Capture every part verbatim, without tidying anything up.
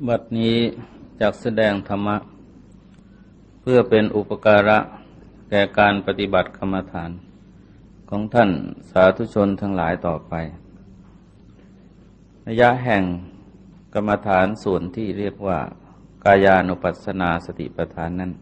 บัดนี้จักแสดงธรรมะเพื่อเป็นอุปการะแก่การปฏิบัติกรรมฐานของท่านสาธุชนทั้งหลายต่อไปนัยยะแห่งกรรมฐานส่วนที่เรียกว่ากายานุปัสสนาสติปัฏฐานนั้น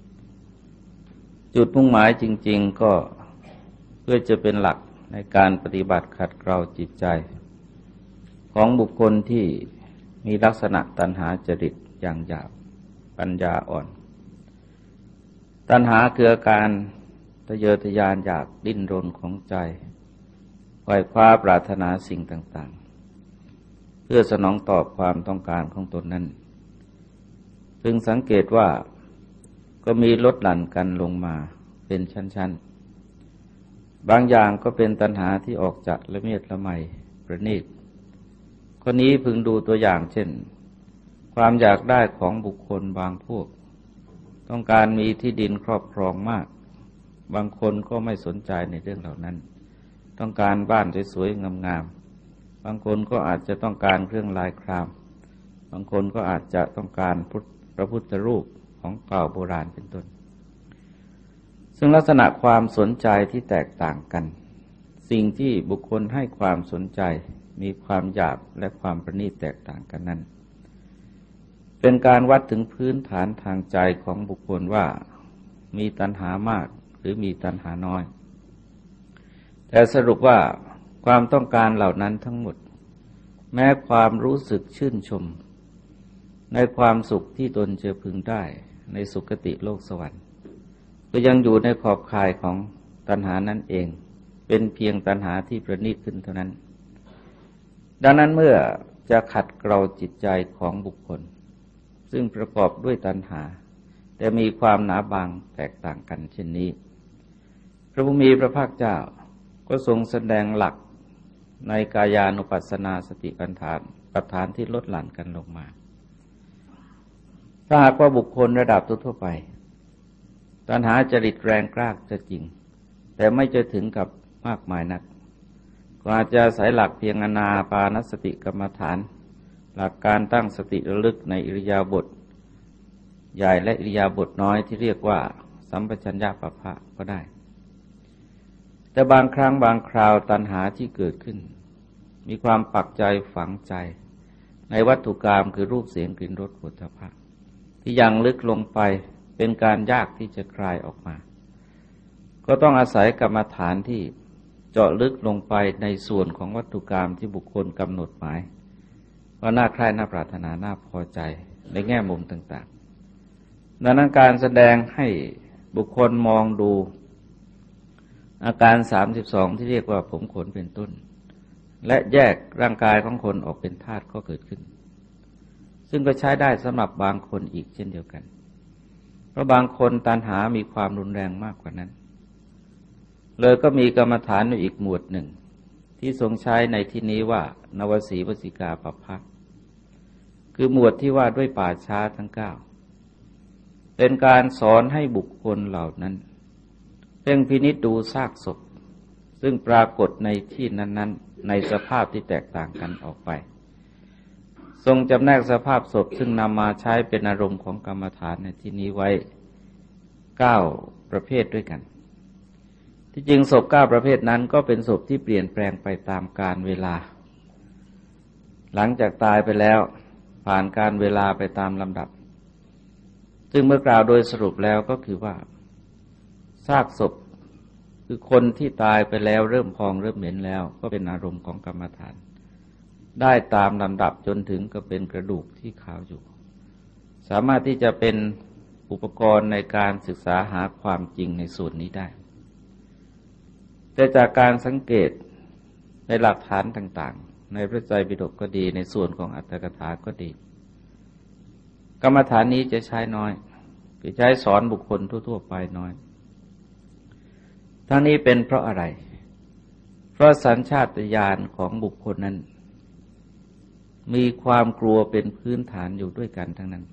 จุดมุ่งหมายจริงๆก็เพื่อจะเป็นหลักในการปฏิบัติขัดเกลาจิตใจของบุคคลที่มีลักษณะตัณหาจริตอย่างหยาบปัญญาอ่อนตัณหาคืออาการทะเยอทะยานอยากดิ้นรนของใจไขว่คว้าปรารถนาสิ่งต่างๆเพื่อสนองตอบความต้องการของตนนั้นพึงสังเกตว่าก็มีลดหลั่นกันลงมาเป็นชั้นๆบางอย่างก็เป็นตัณหาที่ออกจากละเมียดละไมประณีตข้อนี้พึงดูตัวอย่างเช่นความอยากได้ของบุคคลบางพวกต้องการมีที่ดินครอบครองมากบางคนก็ไม่สนใจในเรื่องเหล่านั้นต้องการบ้านสวยๆงามๆบางคนก็อาจจะต้องการเครื่องลายครามบางคนก็อาจจะต้องการพระพุทธรูปของเก่าโบราณเป็นต้นซึ่งลักษณะความสนใจที่แตกต่างกันสิ่งที่บุคคลให้ความสนใจมีความหยาบและความประณีตแตกต่างกันนั้นเป็นการวัดถึงพื้นฐานทางใจของบุคคลว่ามีตัณหามากหรือมีตัณหาน้อยแต่สรุปว่าความต้องการเหล่านั้นทั้งหมดแม้ความรู้สึกชื่นชมในความสุขที่ตนจะพึงได้ในสุคติโลกสวรรค์ก็ยังอยู่ในขอบข่ายของตัณหานั่นเองเป็นเพียงตัณหาที่ประณีตขึ้นเท่านั้นดังนั้นเมื่อจะขัดเกลาจิตใจของบุคคลซึ่งประกอบด้วยตัณหาแต่มีความหนาบางแตกต่างกันเช่นนี้พระผู้มีพระภาคเจ้าก็ทรงแสดงหลักในกายานุปัสสนาสติปัฏฐานปัฏฐานที่ลดหลั่นกันลงมาถ้าหากว่าบุคคลระดับทั่วไปตัณหาจริตแรงกล้าจะจริงแต่ไม่จะถึงกับมากมายนักก็อาจจะอาศัยหลักเพียงอานาปานสติกรรมฐานหลักการตั้งสติระลึกในอิริยาบถใหญ่และอิริยาบถน้อยที่เรียกว่าสัมปชัญญะปัปพะก็ได้แต่บางครั้งบางคราวตัณหาที่เกิดขึ้นมีความปักใจฝังใจในวัตถุกรรมคือรูปเสียงกลิ่นรสโผฏฐัพพะที่ยังลึกลงไปเป็นการยากที่จะคลายออกมาก็ต้องอาศัยกรรมฐานที่เจาะลึกลงไปในส่วนของวัตถุกรรมที่บุคคลกำหนดหมายว่าน่าใคร่น่าปรารถนาน่าพอใจในแง่มุมต่างๆดังนั้นการแสดงให้บุคคลมองดูอาการสามสิบสองที่เรียกว่าผมขนเป็นต้นและแยกร่างกายของคนออกเป็นธาตุก็เกิดขึ้นซึ่งก็ใช้ได้สำหรับบางคนอีกเช่นเดียวกันเพราะบางคนตัณหามีความรุนแรงมากกว่านั้นเลยก็มีกรรมฐานอยู่อีกหมวดหนึ่งที่ทรงใช้ในที่นี้ว่านวสีวสิกาปัปพะคือหมวดที่ว่าด้วยป่าช้าทั้งเก้าเป็นการสอนให้บุคคลเหล่านั้นเพ่งพินิจดูซากศพซึ่งปรากฏในที่นั้นๆในสภาพที่แตกต่างกันออกไปทรงจำแนกสภาพศพซึ่งนำมาใช้เป็นอารมณ์ของกรรมฐานในที่นี้ไว้เก้าประเภทด้วยกันที่จริงศพเก้าประเภทนั้นก็เป็นศพที่เปลี่ยนแปลงไปตามกาลเวลาหลังจากตายไปแล้วผ่านการเวลาไปตามลำดับซึ่งเมื่อกล่าวโดยสรุปแล้วก็คือว่าซากศพคือคนที่ตายไปแล้วเริ่มพองเริ่มเหม็นแล้วก็เป็นอารมณ์ของกรรมฐานได้ตามลำดับจนถึงก็เป็นกระดูกที่ขาวอยู่สามารถที่จะเป็นอุปกรณ์ในการศึกษาหาความจริงในส่วนนี้ได้แต่จากการสังเกตในหลักฐานต่างๆในพระไตรปิฎกก็ดีในส่วนของอัตถกถาก็ดีกรรมฐานนี้จะใช้น้อยคือใช้สอนบุคคลทั่วๆไปน้อยทั้งนี้เป็นเพราะอะไรเพราะสัญชาตญาณของบุคคลนั้นมีความกลัวเป็นพื้นฐานอยู่ด้วยกันทั้งนั้น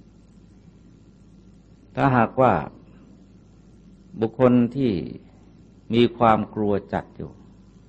ถ้าหากว่าบุคคลที่มีความกลัวจัดอยู่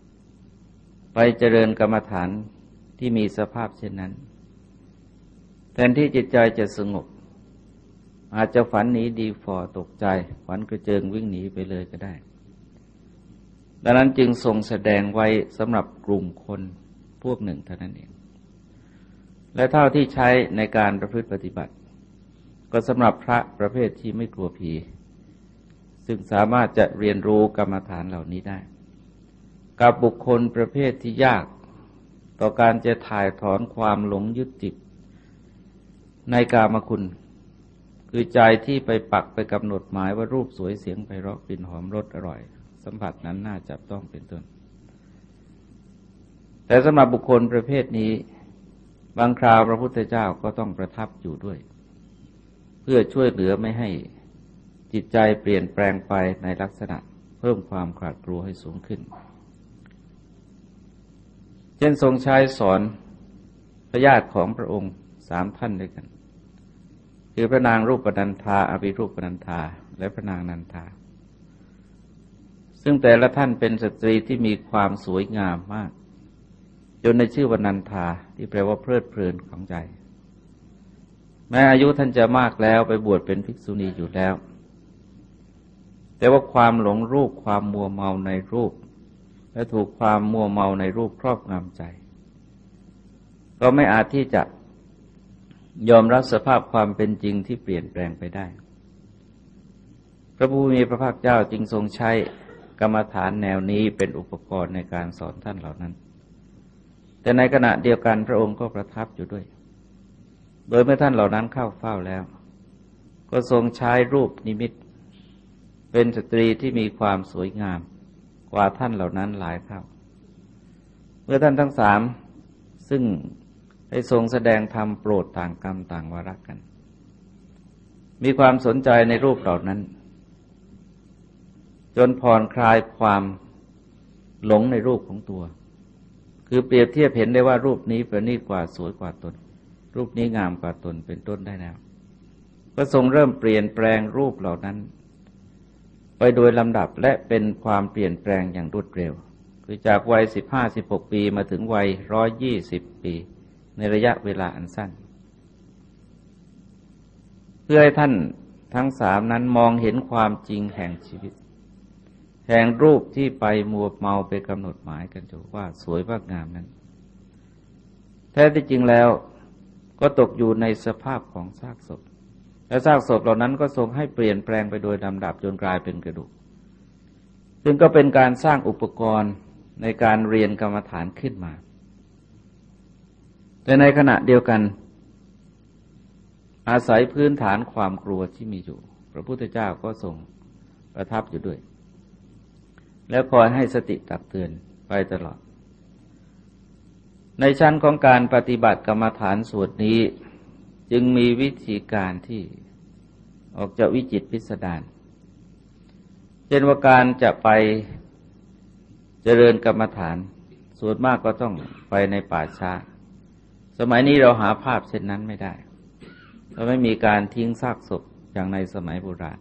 ไปเจริญกรรมฐานที่มีสภาพเช่นนั้น แทแทนที่จิตใจจะสงบอาจจะฝันหนีดีฟอตกใจฝันกระเจิงวิ่งหนีไปเลยก็ได้ดังนั้นจึงทรงแสดงไว้สำหรับกลุ่มคนพวกหนึ่งเท่านั้นเองและเท่าที่ใช้ในการประพฤติปฏิบัติก็สำหรับพระประเภทที่ไม่กลัวผีซึ่งสามารถจะเรียนรู้กรรมฐานเหล่านี้ได้กับบุคคลประเภทที่ยากต่อการจะถ่ายถอนความหลงยึดติดในกามคุณคือใจที่ไปปักไปกำหนดหมายว่ารูปสวยเสียงไพเราะกลิ่นหอมรสอร่อยสัมผัสนั้นน่าจับต้องเป็นต้นแต่สำหรับบุคคลประเภทนี้บางคราวพระพุทธเจ้าก็ต้องประทับอยู่ด้วยเพื่อช่วยเหลือไม่ให้จิตใจเปลี่ยนแปลงไปในลักษณะเพิ่มความขลาดกลัวให้สูงขึ้นเช่นทรงใช้สอนพระญาติของพระองค์สามท่านด้วยกันคือพระนางรูปนันธาอภิรูปนันธาและพระนางนันธาซึ่งแต่ละท่านเป็นสตรีที่มีความสวยงามมากจนในชื่อว่านันธาที่แปลว่าเพลิดเพลินของใจแม้อายุท่านจะมากแล้วไปบวชเป็นภิกษุณีอยู่แล้วแต่ว่าความหลงรูปความมัวเมาในรูปและถูกความมัวเมาในรูปครอบงำใจก็ไม่อาจที่จะยอมรับสภาพความเป็นจริงที่เปลี่ยนแปลงไปได้พระผู้มีพระภาคเจ้าจึงทรงใช้กรรมฐานแนวนี้เป็นอุปกรณ์ในการสอนท่านเหล่านั้นแต่ในขณะเดียวกันพระองค์ก็ประทับอยู่ด้วยโดยเมื่อท่านเหล่านั้นเข้าเฝ้าแล้วก็ทรงใช้รูปนิมิตเป็นสตรีที่มีความสวยงามกว่าท่านเหล่านั้นหลายเท่าเมื่อท่านทั้งสามซึ่งได้ทรงแสดงธรรมโปรดต่างกรรมต่างวาระกันมีความสนใจในรูปเหล่านั้นจนผ่อนคลายความหลงในรูปของตัวคือเปรียบเทียบเห็นได้ว่ารูปนี้ประณีตกว่าสวยกว่าตนรูปนี้งามกว่าตนเป็นต้นได้แล้วก็ทรงเริ่มเปลี่ยนแปลงรูปเหล่านั้นไปโดยลำดับและเป็นความเปลี่ยนแปลงอย่างรวดเร็วคือจากวัยสิบห้าสิบหกปีมาถึงวัยร้อยยี่สิบปีในระยะเวลาอันสั้นเพื่อให้ท่านทั้งสามนั้นมองเห็นความจริงแห่งชีวิตแห่งรูปที่ไปมัวเมาไปกำหนดหมายกันอยู่ว่าสวยว่างามนั้นแท้ที่จริงแล้วก็ตกอยู่ในสภาพของซากศพและซากศพเหล่านั้นก็ทรงให้เปลี่ยนแปลงไปโดยลำดับจนกลายเป็นกระดูกซึ่งก็เป็นการสร้างอุปกรณ์ในการเรียนกรรมฐานขึ้นมาแต่ในขณะเดียวกันอาศัยพื้นฐานความกลัวที่มีอยู่พระพุทธเจ้าก็ทรงประทับอยู่ด้วยแล้วคอยให้สติตักเตือนไปตลอดในชั้นของการปฏิบัติกรรมฐานส่วนนี้จึงมีวิธีการที่ออกจากวิจิตรพิสดารเช่นว่าการจะไปเจริญกรรมฐานส่วนมากก็ต้องไปในป่าช้าสมัยนี้เราหาภาพเช่นนั้นไม่ได้เราไม่มีการทิ้งซากศพอย่างในสมัยโบราณ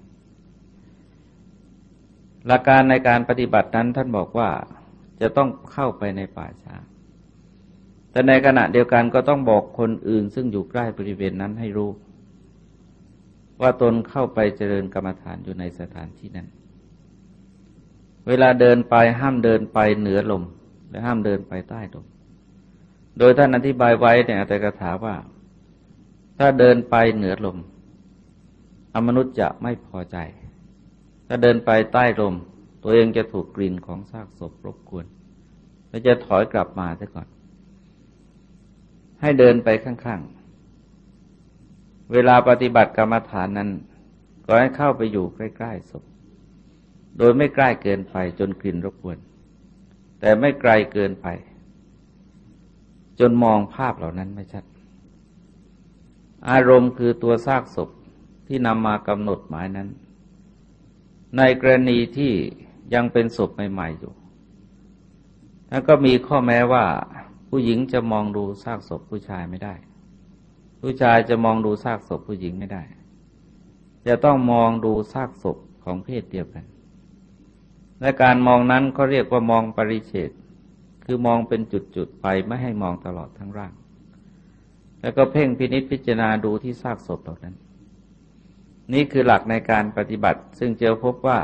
หลักการในการปฏิบัตินั้นท่านบอกว่าจะต้องเข้าไปในป่าช้าแต่ในขณะเดียวกันก็ต้องบอกคนอื่นซึ่งอยู่ใกล้บริเวณนั้นให้รู้ว่าตนเข้าไปเจริญกรรมฐานอยู่ในสถานที่นั้นเวลาเดินไปห้ามเดินไปเหนือลมและห้ามเดินไปใต้ลมโดยท่านอธิบายไว้ในอัตถกถาว่าถ้าเดินไปเหนือลมอมนุษย์จะไม่พอใจถ้าเดินไปใต้ลมตัวเองจะถูกกลิ่นของซากศพรบกวนและจะถอยกลับมาซะก่อนให้เดินไปข้างๆเวลาปฏิบัติกรรมฐานนั้นก็ให้เข้าไปอยู่ใกล้ๆศพโดยไม่ใกล้เกินไปจนกลิ่นรบกวนแต่ไม่ไกลเกินไปจนมองภาพเหล่านั้นไม่ชัดอารมณ์คือตัวซากศพที่นำมากำหนดหมายนั้นในกรณีที่ยังเป็นศพใหม่ๆอยู่แล้วก็มีข้อแม้ว่าผู้หญิงจะมองดูซากศพผู้ชายไม่ได้ผู้ชายจะมองดูซากศพผู้หญิงไม่ได้จะต้องมองดูซากศพของเพศเดียวกันและการมองนั้นก็เรียกว่ามองปริเฉดคือมองเป็นจุดๆไปไม่ให้มองตลอดทั้งร่างแล้วก็เพ่งพินิจพิจารณาดูที่ซากศพเหล่านั้นนี่คือหลักในการปฏิบัติซึ่งเจอพบว่า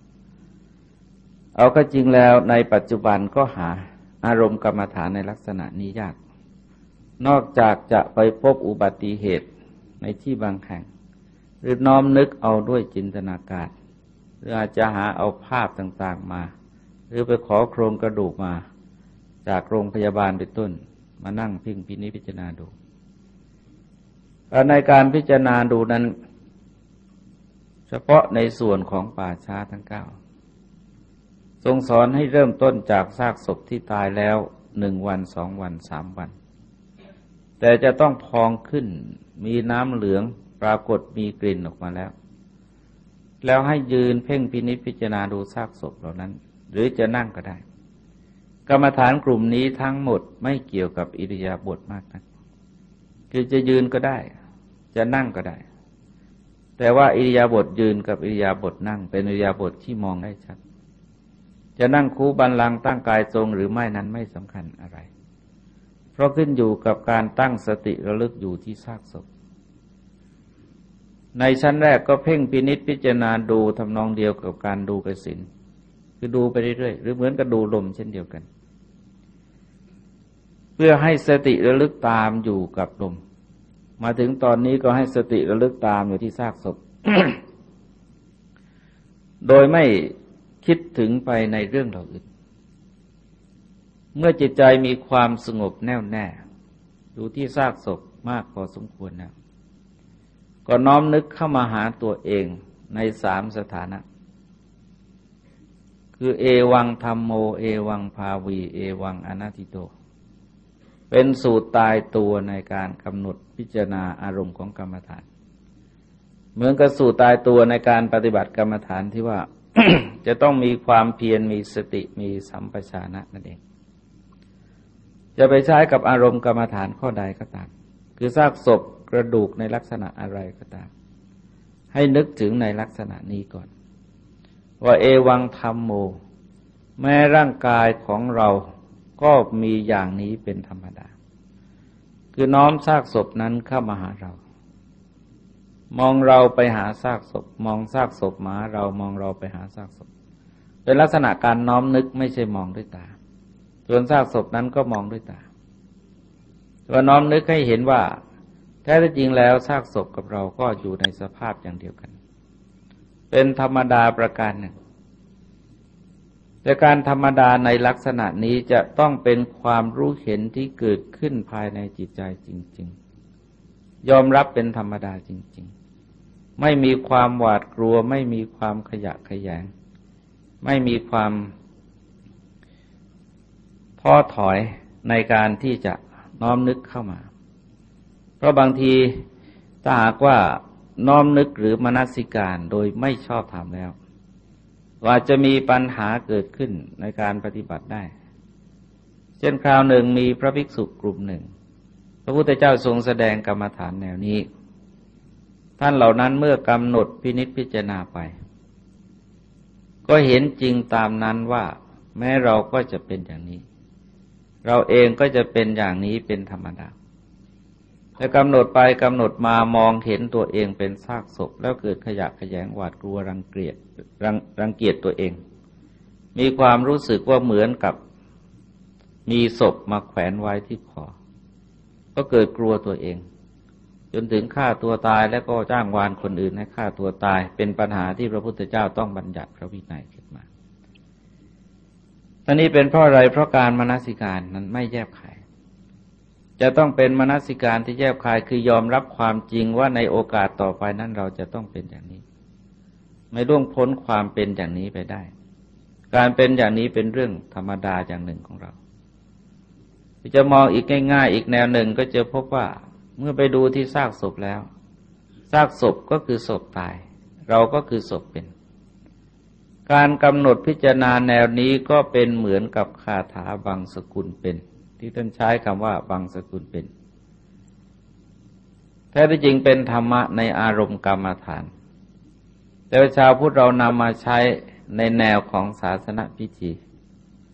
เอาก็จริงแล้วในปัจจุบันก็หาอารมณ์กรรมฐานในลักษณะนี้ยากนอกจากจะไปพบอุบัติเหตุในที่บางแห่งหรือน้อมนึกเอาด้วยจินตนาการหรืออาจจะหาเอาภาพต่างๆมาหรือไปขอโครงกระดูกมาจากโรงพยาบาลเป็นต้นมานั่งพิงพินิจพิจารณาดูในการพิจารณาดูนั้นเฉพาะในส่วนของป่าช้าทั้งเก้าทรงสอนให้เริ่มต้นจากซากศพที่ตายแล้วหนึ่งวันสองวันสามวันแต่จะต้องพองขึ้นมีน้ำเหลืองปรากฏมีกลิ่นออกมาแล้วแล้วให้ยืนเพ่งพินิจพิจารณาดูซากศพเหล่านั้นหรือจะนั่งก็ได้กรรมฐานกลุ่มนี้ทั้งหมดไม่เกี่ยวกับอิริยาบถมากนักคือจะยืนก็ได้จะนั่งก็ได้แต่ว่าอิริยาบถยืนกับอิริยาบถนั่งเป็นอิริยาบถที่มองได้ชัดจะนั่งคูบัลลังก์ตั้งกายทรงหรือไม่นั้นไม่สำคัญอะไรเพราะขึ้นอยู่กับการตั้งสติระลึกอยู่ที่ซากศพในชั้นแรกก็เพ่งพินิจพิจารณาดูทำนองเดียวกับการดูกสิณคือดูไปเรื่อยๆหรือเหมือนกับดูลมเช่นเดียวกันเพื่อให้สติระลึกตามอยู่กับลมมาถึงตอนนี้ก็ให้สติระลึกตามอยู่ที่ซากศพ โดยไม่คิดถึงไปในเรื่องเหล่าอื่นเมื่อจิตใจมีความสงบแน่วแน่อยู่ที่ซากศพมากพอสมควรแล้วก็น้อมนึกเข้ามาหาตัวเองในสามสถานะคือเอวังธัมโมเอวังภาวีเอวังอนัตติโตเป็นสูตรตายตัวในการกำหนดพิจารณาอารมณ์ของกรรมฐานเหมือนกับสูตรตายตัวในการปฏิบัติกรรมฐานที่ว่า จะต้องมีความเพียรมีสติมีสัมปชัญญะนั่นเองจะไปใช้กับอารมณ์กรรมฐานข้อใดก็ตามคือซากศพกระดูกในลักษณะอะไรก็ตามให้นึกถึงในลักษณะนี้ก่อนว่าเอวังธัมโมแม้ร่างกายของเราก็มีอย่างนี้เป็นธรรมดาคือน้อมซากศพนั้นเข้ามาหาเรามองเราไปหาซากศพมองซากศพมาเรามองเราไปหาซากศพเป็นลักษณะการน้อมนึกไม่ใช่มองด้วยตาส่วนซากศพนั้นก็มองด้วยตาตัวน้อมนึกให้เห็นว่าแท้จริงแล้วซากศพกับเราก็อยู่ในสภาพอย่างเดียวกันเป็นธรรมดาประการหนึ่งแต่การธรรมดาในลักษณะนี้จะต้องเป็นความรู้เห็นที่เกิดขึ้นภายในจิตใจจริงๆยอมรับเป็นธรรมดาจริงๆไม่มีความหวาดกลัวไม่มีความขยะแขยงไม่มีความท้อถอยในการที่จะน้อมนึกเข้ามาเพราะบางทีถ้าหากว่าน้อมนึกหรือมนสิการโดยไม่ชอบธรรมแล้วว่าจะมีปัญหาเกิดขึ้นในการปฏิบัติได้เช่นคราวหนึ่งมีพระภิกษุกลุ่มหนึ่งพระพุทธเจ้าทรงแสดงกรรมฐานแนวนี้ท่านเหล่านั้นเมื่อกำหนดพินิจพิจารณาไปก็เห็นจริงตามนั้นว่าแม้เราก็จะเป็นอย่างนี้เราเองก็จะเป็นอย่างนี้เป็นธรรมดาแต่กำหนดไปกำหนดมามองเห็นตัวเองเป็นซากศพแล้วเกิดขยะแขยงหวาดกลัวรังเกียจรังรังเกียจตัวเองมีความรู้สึกว่าเหมือนกับมีศพมาแขวนไว้ที่คอก็เกิดกลัวตัวเองจนถึงฆ่าตัวตายแล้วก็จ้างวานคนอื่นให้ฆ่าตัวตายเป็นปัญหาที่พระพุทธเจ้าต้องบัญญัติพระวินัยขึ้นมาอันนี้เป็นเพราะอะไรเพราะการมนสิการนั้นไม่แยบคายจะต้องเป็นมนสิการที่แยบคายคือยอมรับความจริงว่าในโอกาสต่อไปนั้นเราจะต้องเป็นอย่างนี้ไม่ล่วงพ้นความเป็นอย่างนี้ไปได้การเป็นอย่างนี้เป็นเรื่องธรรมดาอย่างหนึ่งของเราจะมองอีกง่ายๆอีกแนวหนึ่งก็จะพบว่าเมื่อไปดูที่ซากศพแล้วซากศพก็คือศพตายเราก็คือศพเป็นการกำหนดพิจารณาแนวนี้ก็เป็นเหมือนกับคาถาบังสกุลเป็นที่ท่านใช้คำว่าบังสกุลเป็นแท้ที่จริงเป็นธรรมะในอารมณ์กรรมฐานแต่ชาวพุทธเรานำมาใช้ในแนวของศาสนพิธี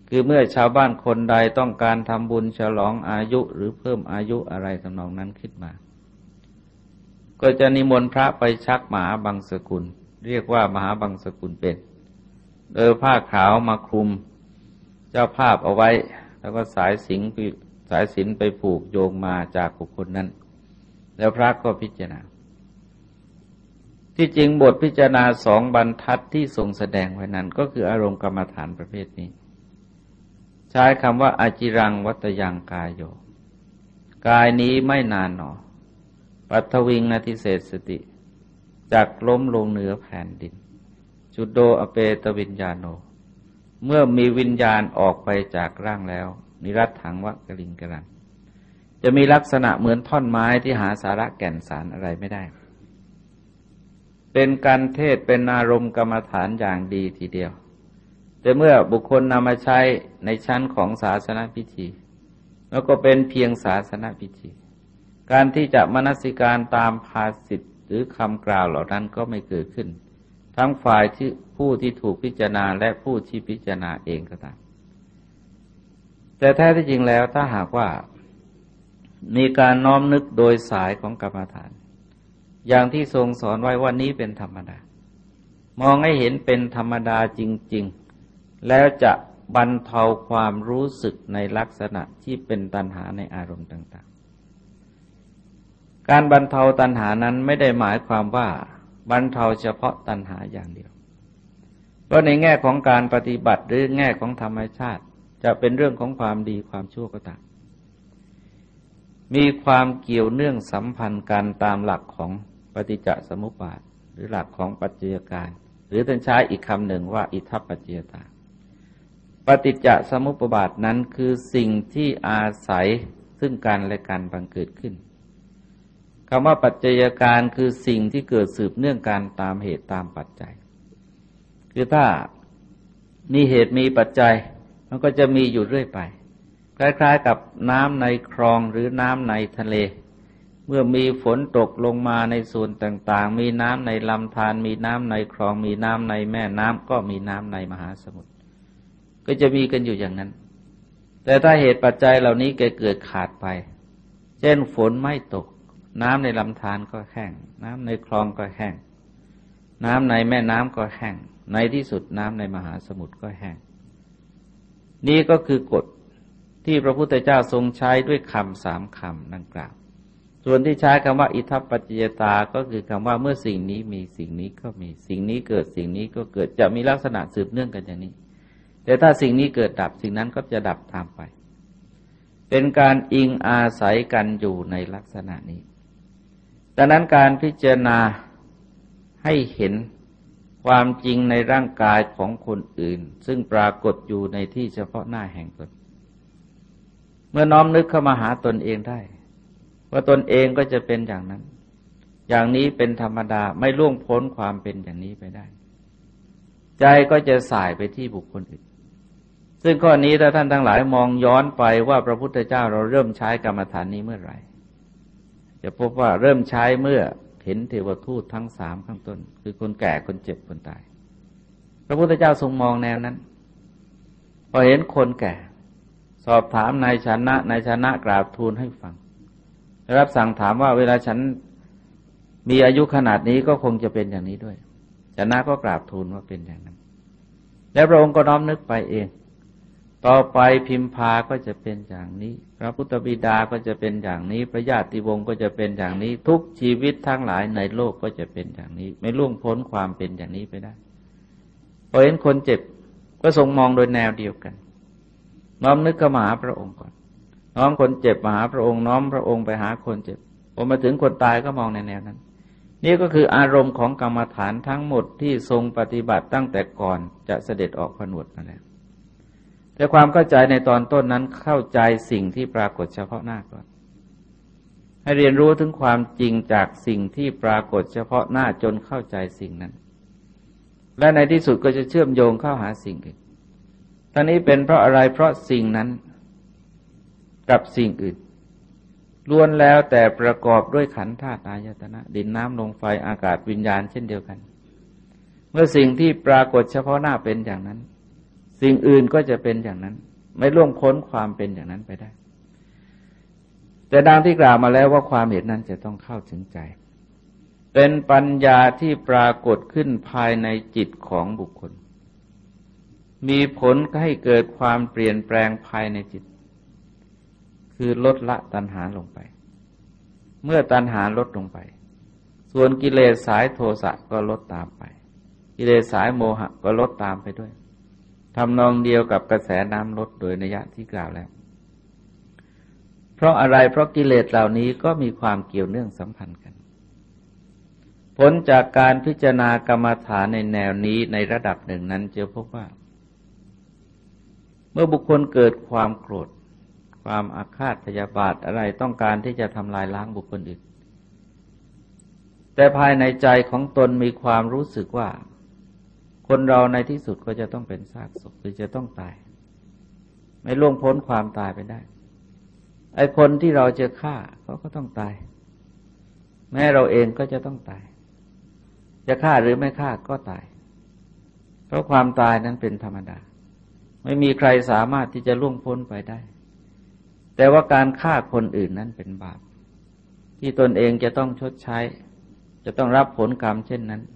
คือเมื่อชาวบ้านคนใดต้องการทำบุญฉลองอายุหรือเพิ่มอายุอะไรทำนองนั้นขึ้นมาก็จะนิมนต์พระไปชักมหาบังสกุลเรียกว่ามหาบังสกุลเป็นโดยผ้าขาวมาคลุมเจ้าภาพเอาไว้แล้วก็สายสิญจน์สายสิญจน์ไปผูกโยงมาจากบุคคลนั้นแล้วพระก็พิจารณาที่จริงบทพิจารณาสองบรรทัดที่ทรงแสดงไว้นั้นก็คืออารมณ์กรรมฐานประเภทนี้ใช้คำว่าอาจิรังวัตยังกายโยกายนี้ไม่นานหนอปัทวิงนาทิเศษสติจักล้มลงเหนือแผ่นดินจุดโดอเปตวิญญาโนเมื่อมีวิญญาณออกไปจากร่างแล้วนิรัตถังวะกลิงกรังจะมีลักษณะเหมือนท่อนไม้ที่หาสาระแก่นสารอะไรไม่ได้เป็นการเทศเป็นอารมณ์กรรมฐานอย่างดีทีเดียวแต่เมื่อบุคคลนำมาใช้ในชั้นของศาสนพิธีแล้วก็เป็นเพียงศาสนพิธีการที่จะมนสิการตามภาษิตหรือคำกล่าวเหล่านั้นก็ไม่เกิดขึ้นทั้งฝ่ายที่ผู้ที่ถูกพิจารณาและผู้ที่พิจารณาเองก็ตามแต่แท้ที่จริงแล้วถ้าหากว่ามีการน้อมนึกโดยสายของกรรมฐานอย่างที่ทรงสอนไว้ว่านี้เป็นธรรมดามองให้เห็นเป็นธรรมดาจริงๆแล้วจะบรรเทาความรู้สึกในลักษณะที่เป็นตัณหาในอารมณ์ต่างๆการบรรเทาตัณหานั้นไม่ได้หมายความว่าบรรเทาเฉพาะตัณหาอย่างเดียวเพราะในแง่ของการปฏิบัติหรือแง่ของธรรมชาติจะเป็นเรื่องของความดีความชั่วก็ตามมีความเกี่ยวเนื่องสัมพันธ์กันตามหลักของปฏิจจสมุปบาทหรือหลักของปัจจัยการหรือท่านใช้อีกคำหนึ่งว่าอิทัปปัจจยตาปฏิจจสมุปบาทนั้นคือสิ่งที่อาศัยซึ่งกันและกันบังเกิดขึ้นคำว่าปัจจัยการคือสิ่งที่เกิดสืบเนื่องกันตามเหตุตามปัจจัยคือถ้ามีเหตุมีปัจจัยมันก็จะมีอยู่เรื่อยไปคล้ายๆกับน้ำในคลองหรือน้ำในทะเลเมื่อมีฝนตกลงมาในส่วนต่างๆมีน้ำในลำธารมีน้ำในคลองมีน้ำในแม่น้ำก็มีน้ำในมหาสมุทรก็จะมีกันอยู่อย่างนั้นแต่ถ้าเหตุปัจจัยเหล่านี้เกิดขาดไปเช่นฝนไม่ตกน้ำในลำธารก็แห้งน้ำในคลองก็แห้งน้ำในแม่น้ำก็แห้งในที่สุดน้ำในมหาสมุทรก็แห้งนี่ก็คือกฎที่พระพุทธเจ้าทรงใช้ด้วยคำสามคำดังกล่าวส่วนที่ใช้คำว่าอิทัปปัจจยตาก็คือคำว่าเมื่อสิ่งนี้มีสิ่งนี้ก็มีสิ่งนี้เกิดสิ่งนี้ก็เกิดจะมีลักษณะสืบเนื่องกันอย่างนี้แต่ถ้าสิ่งนี้เกิดดับสิ่งนั้นก็จะดับตามไปเป็นการอิงอาศัยกันอยู่ในลักษณะนี้ดังนั้นการพิจารณาให้เห็นความจริงในร่างกายของคนอื่นซึ่งปรากฏอยู่ในที่เฉพาะหน้าแห่งตนเมื่อน้อมนึกเข้ามาหาตนเองได้ว่าตนเองก็จะเป็นอย่างนั้นอย่างนี้เป็นธรรมดาไม่ล่วงพ้นความเป็นอย่างนี้ไปได้ใจก็จะส่ายไปที่บุคคลอื่นซึ่งข้อนี้ถ้าท่านทั้งหลายมองย้อนไปว่าพระพุทธเจ้าเราเริ่มใช้กรรมฐานนี้เมื่อไหร่จะพบว่าเริ่มใช้เมื่อเห็นเทวทูตทั้งสามข้างต้นคือคนแก่คนเจ็บคนตายพระพุทธเจ้าทรงมองแนวนั้นพอเห็นคนแก่สอบถามนายชนะนายชนะกราบทูลให้ฟังได้รับสั่งถามว่าเวลาฉันมีอายุขนาดนี้ก็คงจะเป็นอย่างนี้ด้วยชนะก็กราบทูลว่าเป็นอย่างนั้นแล้วพระองค์ก็น้อมนึกไปเองต่อไปพิมพาก็จะเป็นอย่างนี้พระพุทธบิดาก็จะเป็นอย่างนี้พระญาติวงศ์ก็จะเป็นอย่างนี้ทุกชีวิตทั้งหลายในโลกก็จะเป็นอย่างนี้ไม่ล่วงพ้นความเป็นอย่างนี้ไปได้พอเห็นคนเจ็บก็ทรงมองโดยแนวเดียวกันน้อมนึกเข้ามาหาพระองค์ก่อนน้อมคนเจ็บมาหาพระองค์น้อมพระองค์ไปหาคนเจ็บพอมาถึงคนตายก็มองในแนวนั้นนี่ก็คืออารมณ์ของกรรมฐานทั้งหมดที่ทรงปฏิบัติตั้งแต่ก่อนจะเสด็จออกผนวดมาแล้วแต่ความเข้าใจในตอนต้นนั้นเข้าใจสิ่งที่ปรากฏเฉพาะหน้าก่อนให้เรียนรู้ถึงความจริงจากสิ่งที่ปรากฏเฉพาะหน้าจนเข้าใจสิ่งนั้นและในที่สุดก็จะเชื่อมโยงเข้าหาสิ่งอื่นทั้งนี้เป็นเพราะอะไรเพราะสิ่งนั้นกับสิ่งอื่นล้วนแล้วแต่ประกอบด้วยขันธ์ธาตุอายตนะดินน้ำลมไฟอากาศวิญญาณเช่นเดียวกันเมื่อสิ่งที่ปรากฏเฉพาะหน้าเป็นอย่างนั้นสิ่งอื่นก็จะเป็นอย่างนั้นไม่ล่วงพ้นความเป็นอย่างนั้นไปได้แต่ดังที่กล่าวมาแล้วว่าความเห็นนั้นจะต้องเข้าถึงใจเป็นปัญญาที่ปรากฏขึ้นภายในจิตของบุคคลมีผลให้เกิดความเปลี่ยนแปลงภายในจิตคือลดละตัณหาลงไปเมื่อตัณหาลดลงไปส่วนกิเลสสายโทสะก็ลดตามไปกิเลสสายโมหะก็ลดตามไปด้วยทำนองเดียวกับกระแสน้ำลดโดยนัยยะที่กล่าวแล้วเพราะอะไรเพราะกิเลสเหล่านี้ก็มีความเกี่ยวเนื่องสัมพันธ์กันผลจากการพิจารณากรรมฐานในแนวนี้ในระดับหนึ่งนั้นจะพบว่าเมื่อบุคคลเกิดความโกรธความอาฆาตพยาบาทอะไรต้องการที่จะทำลายล้างบุคคลอื่นแต่ภายในใจของตนมีความรู้สึกว่าคนเราในที่สุดก็จะต้องเป็นซากศพหรือจะต้องตายไม่ล่วงพ้นความตายไปได้ไอ้คนที่เราจะฆ่าเขาก็ต้องตายแม้เราเองก็จะต้องตายจะฆ่าหรือไม่ฆ่าก็ตายเพราะความตายนั้นเป็นธรรมดาไม่มีใครสามารถที่จะล่วงพ้นไปได้แต่ว่าการฆ่าคนอื่นนั้นเป็นบาปที่ตนเองจะต้องชดใช้จะต้องรับผลกรรมเช่นนั้น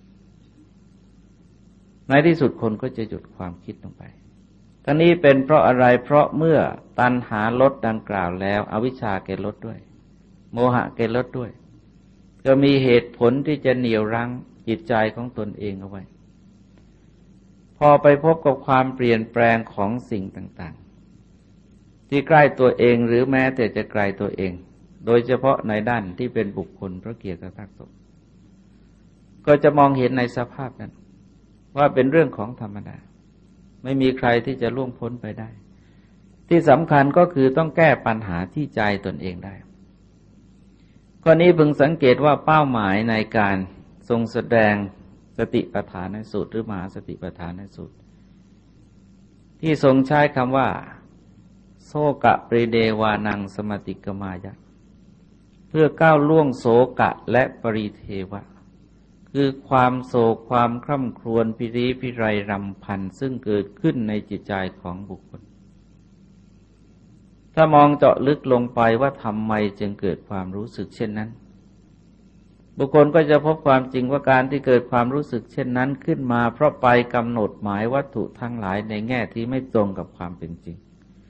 ในที่สุดคนก็จะหยุดความคิดลงไปทั้งนี้เป็นเพราะอะไรเพราะเมื่อตัณหาลดดังกล่าวแล้วอวิชชาเกลดด้วยโมหะเกลดด้วยก็มีเหตุผลที่จะเหนี่ยวรั้งจิตใจของตนเองเอาไว้พอไปพบกับความเปลี่ยนแปลงของสิ่งต่างๆที่ใกล้ตัวเองหรือแม้แต่จะไกลตัวเองโดยเฉพาะในด้านที่เป็นบุคคลเพราะเกียรติศักดิ์ศกก็จะมองเห็นในสภาพนั้นว่าเป็นเรื่องของธรรมดาไม่มีใครที่จะล่วงพ้นไปได้ที่สำคัญก็คือต้องแก้ปัญหาที่ใจตนเองได้ข้อนี้พึงสังเกตว่าเป้าหมายในการทรงแสดงสติปัฏฐานสูตรหรือมหาสติปัฏฐานสูตรที่ทรงใช้คำว่าโสกะปริเดวานังสมติกมายะเพื่อก้าวล่วงโสกะและปริเทวะคือความโศกความคร่ำครวญพิริพิไรรำพันซึ่งเกิดขึ้นในจิตใจของบุคคลถ้ามองเจาะลึกลงไปว่าทำไมจึงเกิดความรู้สึกเช่นนั้นบุคคลก็จะพบความจริงว่าการที่เกิดความรู้สึกเช่นนั้นขึ้นมาเพราะไปกำหนดหมายวัตถุทั้งหลายในแง่ที่ไม่ตรงกับความเป็นจริง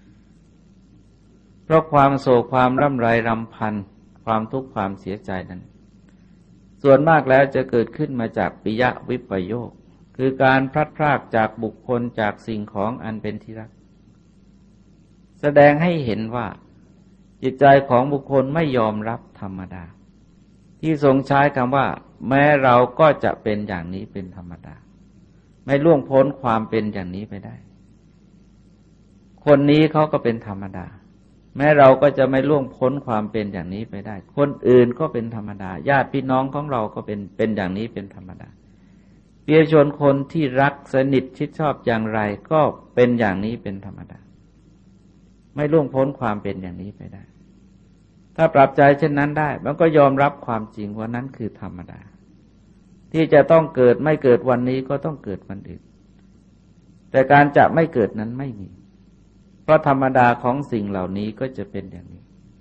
เพราะความโศกความร่ำไรรำพันความทุกข์ความเสียใจนั้นส่วนมากแล้วจะเกิดขึ้นมาจากปิยวิปโยคคือการพลัดพรากจากบุคคลจากสิ่งของอันเป็นที่รักแสดงให้เห็นว่าจิตใจของบุคคลไม่ยอมรับธรรมดาที่ทรงใช้คำว่าแม้เราก็จะเป็นอย่างนี้เป็นธรรมดาไม่ล่วงพ้นความเป็นอย่างนี้ไปได้คนนี้เขาก็เป็นธรรมดาแม้เราก็จะไม่ล่วงพ้นความเป็นอย่างนี้ไปได้คนอื่นก็เป็นธรรมดาญาติพี่น้องของเราก็เป็นเป็นอย่างนี้เป็นธรรมดาเปียชนคนที่รักสนิทชิดชอบอย่างไรก็เป็นอย่างนี้เป็นธรรมดาไม่ล่วงพ้นความเป็นอย่างนี้ไปได้ถ้าปรับใจเช่นนั้นได้มันก็ยอมรับความจริงว่านั้นคือธรรมดาที่จะต้องเกิดไม่เกิดวันนี้ก็ต้องเกิดวันอื่นแต่การจะไม่เกิดนั้นไม่มีเพราะธรรมดาของสิ่งเหล่านี้ก็จะเป็นอย่างนี้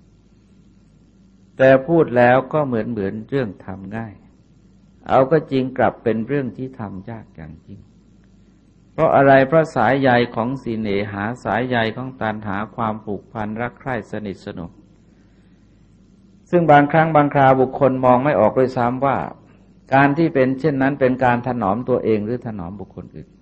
แต่พูดแล้วก็เหมือนเหมือนเรื่องทำง่ายเอาก็จริงกลับเป็นเรื่องที่ทำยากอย่างจริงเพราะอะไรเพราะสายใยของสีเนหาสายใยของตัณหาความผูกพันรักใคร่สนิทสนมซึ่งบางครั้งบางคราวบุคคลมองไม่ออกด้วยซ้ำว่าการที่เป็นเช่นนั้นเป็นการถนอมตัวเองหรือถนอมบุคคลอื่น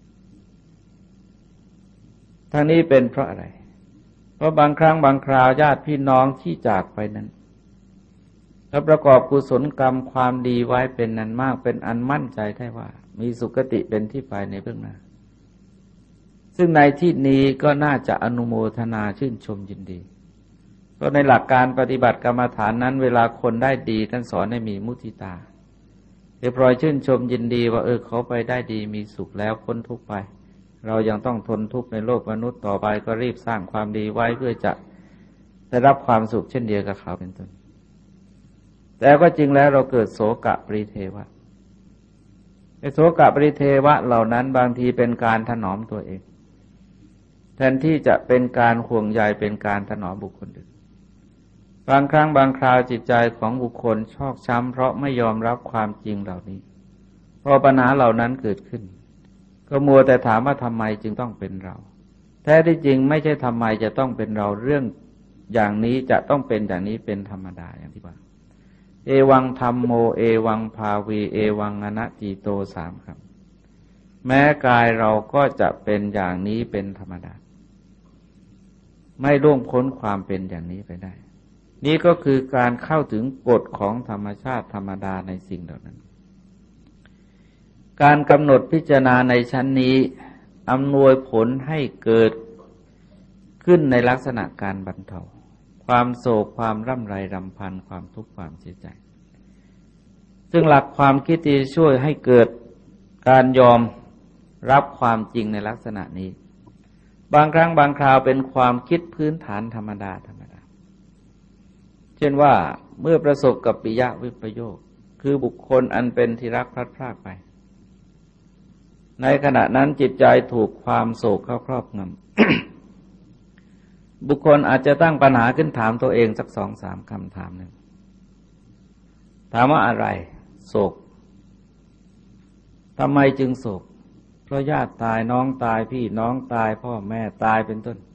ทั้งนี้เป็นเพราะอะไรเพราะบางครั้งบางคราวญาติพี่น้องที่จากไปนั้นแล้วประกอบกุศลกรรมความดีไว้เป็นนั้นมากเป็นอันมั่นใจได้ว่ามีสุคติเป็นที่ไปในเบื้องหน้าซึ่งในที่นี้ก็น่าจะอนุโมทนาชื่นชมยินดีเพราะในหลักการปฏิบัติกรรมฐานนั้นเวลาคนได้ดีท่านสอนให้มีมุทิตาเดี๋ยวพลอยชื่นชมยินดีว่าเออเขาไปได้ดีมีสุขแล้วพ้นทุกข์ไปเรายังต้องทนทุกข์ในโลกมนุษย์ต่อไปก็รีบสร้างความดีไว้เพื่อจะได้รับความสุขเช่นเดียวกับเขาเป็นต้นแต่ก็จริงแล้วเราเกิดโสกะปริเทวะไอ้โสกปริเทวะเหล่านั้นบางทีเป็นการถนอมตัวเองแทนที่จะเป็นการห่วงใยเป็นการถนอมบุคคลอื่นบางครั้งบางคราวจิตใจของบุคคลชอกช้ำเพราะไม่ยอมรับความจริงเหล่านี้พอปัญหาเหล่านั้นเกิดขึ้นก็มัวแต่ถามว่าทำไมจึงต้องเป็นเราแท้ที่จริงไม่ใช่ทำไมจะต้องเป็นเราเรื่องอย่างนี้จะต้องเป็นอย่างนี้เป็นธรรมดาอย่างที่ว่าเอวังธัมโมเอวังภาวีเอวังอนัตติโตสามคำแม้กายเราก็จะเป็นอย่างนี้เป็นธรรมดาไม่ล่วงพ้นความเป็นอย่างนี้ไปได้นี่ก็คือการเข้าถึงกฎของธรรมชาติธรรมดาในสิ่งเหล่านั้นการกำหนดพิจารณาในชั้นนี้อำนวยผลให้เกิดขึ้นในลักษณะการบรรเทาความโศกความร่ำไรรำพันความทุกข์ความเสียใจซึ่งหลักความคิดที่ช่วยให้เกิดการยอมรับความจริงในลักษณะนี้บางครั้งบางคราวเป็นความคิดพื้นฐานธรรมดาธรรมดาเช่นว่าเมื่อประสบกับปิยวิปโยคคือบุคคลอันเป็นที่รักพลัดพรากไปในขณะนั้นจิตใจถูกความโศกเข้าครอบงำบุคคลอาจจะตั้งปัญหาขึ้นถามตัวเองสักสองสามคำถามหนึ่งถามว่าอะไรโศกทำไมจึงโศกเพราะญาติตายน้องตายพี่น้องตายพ่อแม่ตายเป็นต้น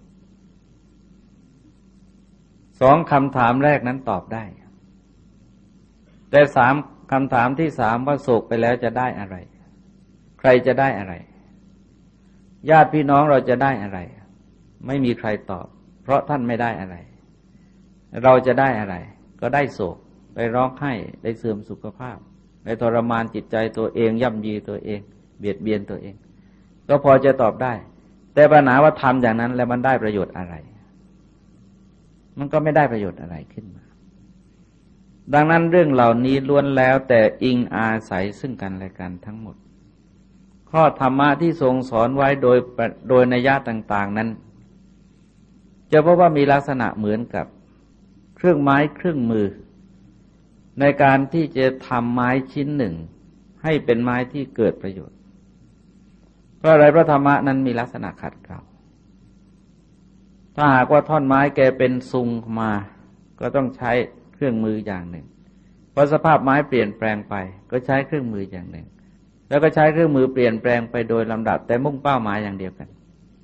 สองคำถามแรกนั้นตอบได้แต่สามคำถามที่สามว่าโศกไปแล้วจะได้อะไรใครจะได้อะไรญาติพี่น้องเราจะได้อะไรไม่มีใครตอบเพราะท่านไม่ได้อะไรเราจะได้อะไรก็ได้โศกไปร้องไห้ได้เสื่อมสุขภาพได้ทรมานจิตใจตัวเองย่ำยีตัวเองเบียดเบียนตัวเองก็พอจะตอบได้แต่ปัญหาว่าทำอย่างนั้นแล้วมันได้ประโยชน์อะไรมันก็ไม่ได้ประโยชน์อะไรขึ้นมาดังนั้นเรื่องเหล่านี้ล้วนแล้วแต่อิงอาศัยซึ่งกันและกันทั้งหมดข้อธรรมะที่ทรงสอนไว้โดยโดยนัยยะต่างๆนั้นจะพบว่ามีลักษณะเหมือนกับเครื่องไม้เครื่องมือในการที่จะทำไม้ชิ้นหนึ่งให้เป็นไม้ที่เกิดประโยชน์เพราะอะไรเพราะธรรมะนั้นมีลักษณะขัดเกลาถ้าหากว่าท่อนไม้แกเป็นซุงมาก็ต้องใช้เครื่องมืออย่างหนึ่งพอสภาพไม้เปลี่ยนแปลงไปก็ใช้เครื่องมืออย่างหนึ่งแล้วก็ใช้เครื่องมือเปลี่ยนแปลงไปโดยลำดับแต่มุ่งเป้าหมายอย่างเดียวกัน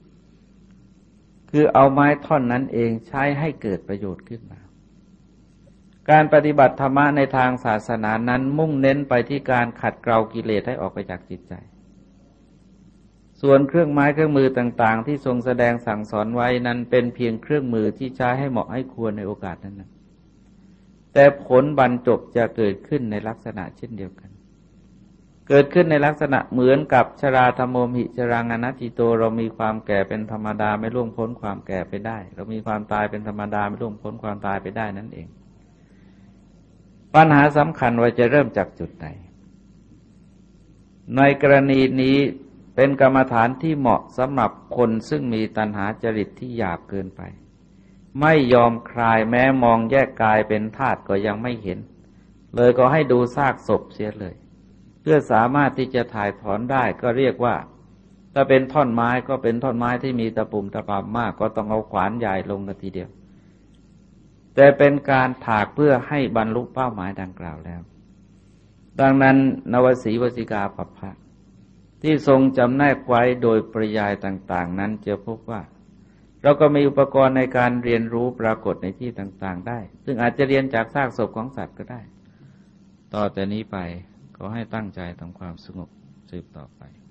คือเอาไม้ท่อนนั้นเองใช้ให้เกิดประโยชน์ขึ้นมาการปฏิบัติธรรมะในทางศาสนานั้นมุ่งเน้นไปที่การขัดเกลากิเลสให้ออกไปจากจิตใจส่วนเครื่องไม้เครื่องมือต่างๆที่ทรงแสดงสั่งสอนไว้นั้นเป็นเพียงเครื่องมือที่ใช้ให้เหมาะให้ควรในโอกาสนั้นๆแต่ผลบรรจบจะเกิดขึ้นในลักษณะเช่นเดียวกันเกิดขึ้นในลักษณะเหมือนกับชราธรรมโมหิชรังอนัตติโตเรามีความแก่เป็นธรรมดาไม่ล่วงพ้นความแก่ไปได้เรามีความตายเป็นธรรมดาไม่ล่วงพ้นความตายไปได้นั่นเองปัญหาสำคัญว่าจะเริ่มจากจุดไหนในกรณีนี้เป็นกรรมฐานที่เหมาะสำหรับคนซึ่งมีตัณหาจริตที่หยาบเกินไปไม่ยอมคลายแม้มองแยกกายเป็นธาตุก็ยังไม่เห็นเลยก็ให้ดูซากศพเสียเลยเพื่อสามารถที่จะถ่ายถอนได้ก็เรียกว่าถ้าเป็นท่อนไม้ก็เป็นท่อนไม้ที่มีตะปุ่มตะปำมากก็ต้องเอาขวานใหญ่ลงกันทีเดียวแต่เป็นการถากเพื่อให้บรรลุเป้าหมายดังกล่าวแล้วดังนั้นนวสีวสิกาปัปพะที่ทรงจำแนกไว้โดยปริยายต่างๆนั้นจะพบว่าเราก็มีอุปกรณ์ในการเรียนรู้ปรากฏในที่ต่างๆได้ซึ่งอาจจะเรียนจากซากศพของสัตว์ก็ได้ต่อแต่นี้ไปขอให้ตั้งใจทำความสงบสืบต่อไป